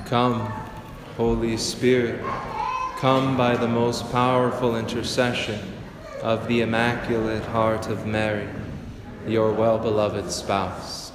Come, Holy Spirit, come by the most powerful intercession of the Immaculate Heart of Mary, your well-beloved spouse.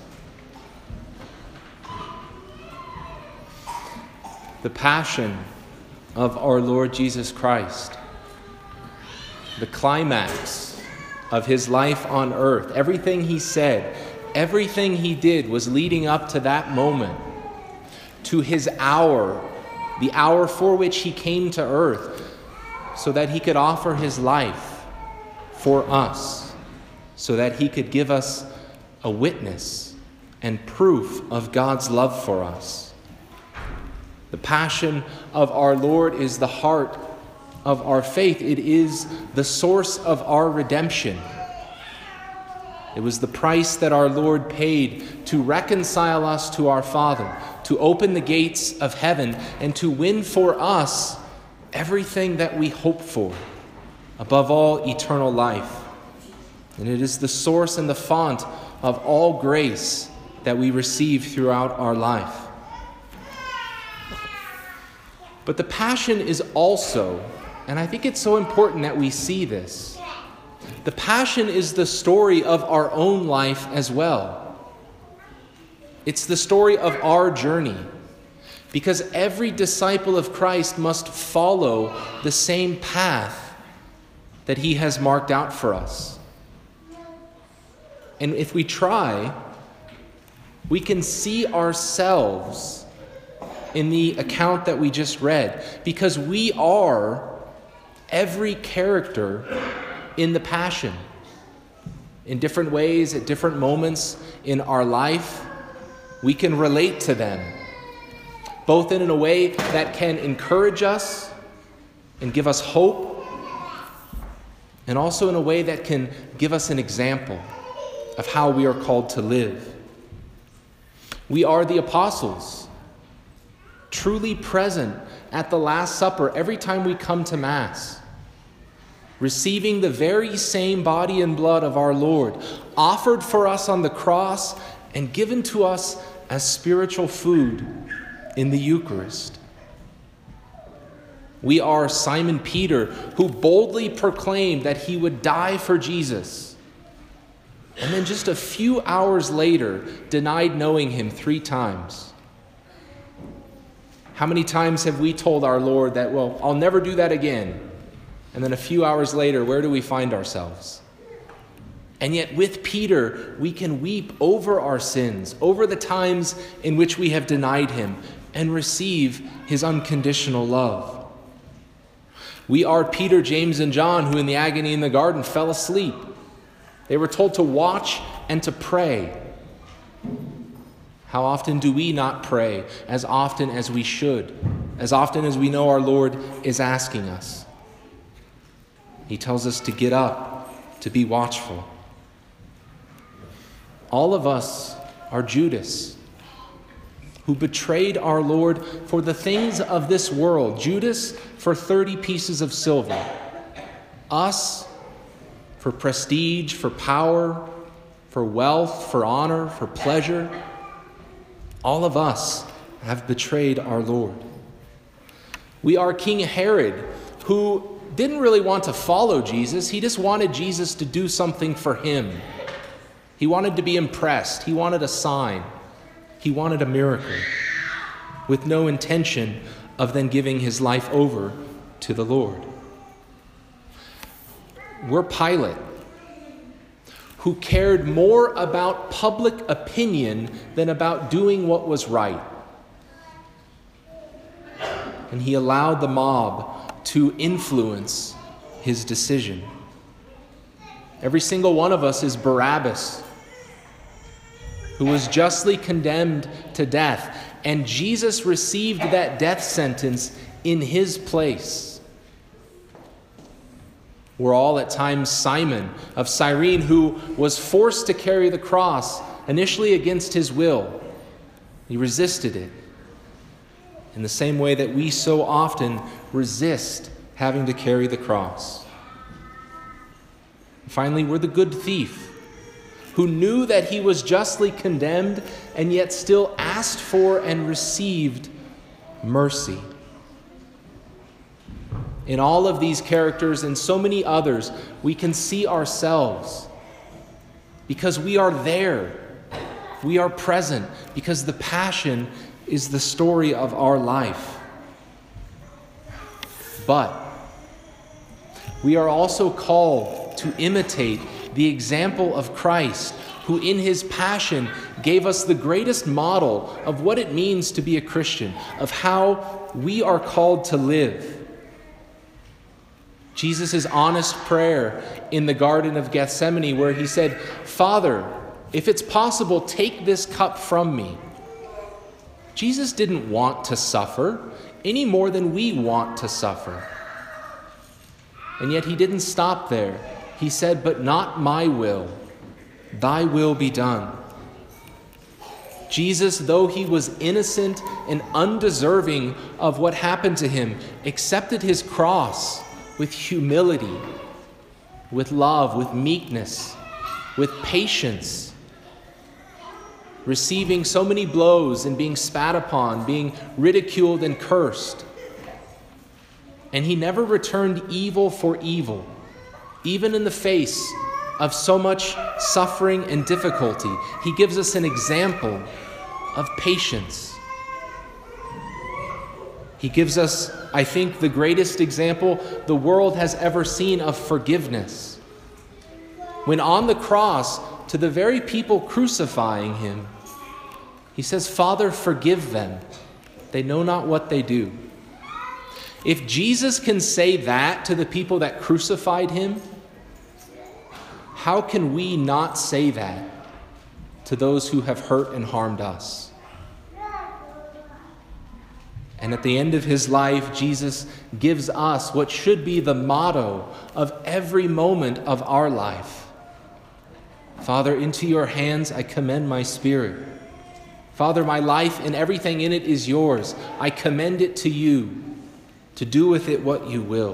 The Passion of our Lord Jesus Christ, the climax of his life on earth, everything he said, everything he did was leading up to that moment, to his hour, the hour for which he came to earth, so that he could offer his life for us, so that he could give us a witness and proof of God's love for us. The passion of our Lord is the heart of our faith. It is the source of our redemption. It was the price that our Lord paid to reconcile us to our Father, to open the gates of heaven, and to win for us everything that we hope for, above all, eternal life. And it is the source and the font of all grace that we receive throughout our life. But the Passion is also, and I think it's so important that we see this, the Passion is the story of our own life as well. It's the story of our journey, because every disciple of Christ must follow the same path that he has marked out for us. And if we try, we can see ourselves in the account that we just read, because we are every character in the Passion. In different ways, at different moments in our life, we can relate to them, both in a way that can encourage us and give us hope, and also in a way that can give us an example of how we are called to live. We are the apostles, truly present at the Last Supper every time we come to Mass, receiving the very same body and blood of our Lord, offered for us on the cross and given to us as spiritual food in the Eucharist. We are Simon Peter, who boldly proclaimed that he would die for Jesus, and then just a few hours later denied knowing him 3 times. How many times have we told our Lord that, well, I'll never do that again? And then a few hours later, where do we find ourselves? And yet with Peter, we can weep over our sins, over the times in which we have denied him, and receive his unconditional love. We are Peter, James, and John, who in the agony in the garden fell asleep. They were told to watch and to pray. How often do we not pray as often as we should, as often as we know our Lord is asking us? He tells us to get up, to be watchful. All of us are Judas, who betrayed our Lord for the things of this world. Judas for 30 pieces of silver. Us for prestige, for power, for wealth, for honor, for pleasure. All of us have betrayed our Lord. We are King Herod, who didn't really want to follow Jesus. He just wanted Jesus to do something for him. He wanted to be impressed. He wanted a sign. He wanted a miracle, with no intention of then giving his life over to the Lord. We're Pilate, who cared more about public opinion than about doing what was right. And he allowed the mob to influence his decision. Every single one of us is Barabbas, who was justly condemned to death, and Jesus received that death sentence in his place. We're all at times Simon of Cyrene, who was forced to carry the cross, initially against his will. He resisted it, in the same way that we so often resist having to carry the cross. Finally, we're the good thief, who knew that he was justly condemned and yet still asked for and received mercy. In all of these characters and so many others, we can see ourselves because we are there. We are present because the Passion is the story of our life. But we are also called to imitate the example of Christ, who in his Passion gave us the greatest model of what it means to be a Christian, of how we are called to live. Jesus' honest prayer in the Garden of Gethsemane, where he said, "Father, if it's possible, take this cup from me." Jesus didn't want to suffer any more than we want to suffer. And yet he didn't stop there. He said, "But not my will, thy will be done." Jesus, though he was innocent and undeserving of what happened to him, accepted his cross with humility, with love, with meekness, with patience, receiving so many blows and being spat upon, being ridiculed and cursed. And he never returned evil for evil, even in the face of so much suffering and difficulty. He gives us an example of patience. He gives us, I think, the greatest example the world has ever seen of forgiveness. When on the cross, to the very people crucifying him, he says, "Father, forgive them. They know not what they do." If Jesus can say that to the people that crucified him, how can we not say that to those who have hurt and harmed us? And at the end of his life, Jesus gives us what should be the motto of every moment of our life. "Father, into your hands I commend my spirit." Father, my life and everything in it is yours. I commend it to you to do with it what you will.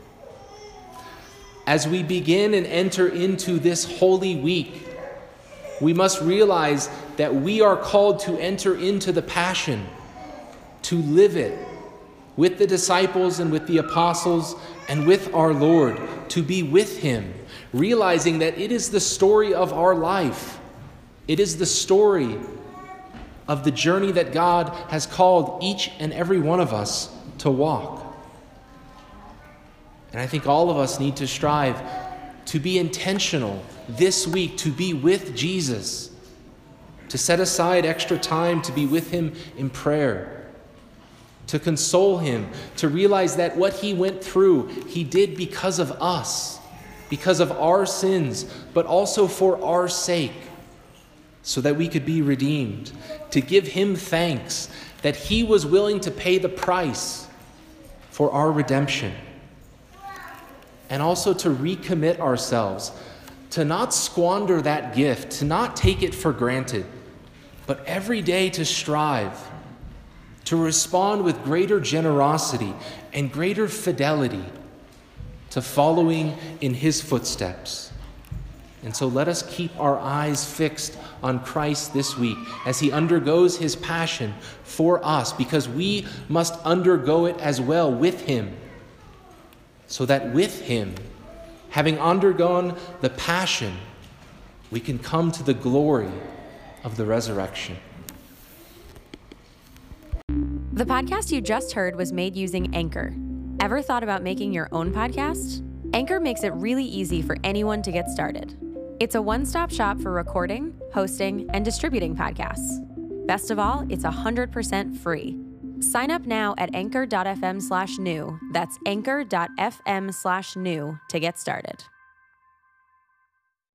As we begin and enter into this Holy Week, we must realize that we are called to enter into the Passion, to live it with the disciples and with the apostles and with our Lord, to be with him, realizing that it is the story of our life. It is the story of the journey that God has called each and every one of us to walk. And I think all of us need to strive to be intentional this week, to be with Jesus, to set aside extra time to be with him in prayer, to console him, to realize that what he went through, he did because of us, because of our sins, but also for our sake, so that we could be redeemed, to give him thanks that he was willing to pay the price for our redemption, and also to recommit ourselves, to not squander that gift, to not take it for granted, but every day to strive to respond with greater generosity and greater fidelity to following in his footsteps. And so let us keep our eyes fixed on Christ this week as he undergoes his Passion for us, because we must undergo it as well with him, so that with him, having undergone the Passion, we can come to the glory of the resurrection. The podcast you just heard was made using Anchor. Ever thought about making your own podcast? Anchor makes it really easy for anyone to get started. It's a one-stop shop for recording, hosting, and distributing podcasts. Best of all, it's 100% free. Sign up now at anchor.fm/new. That's anchor.fm/new to get started.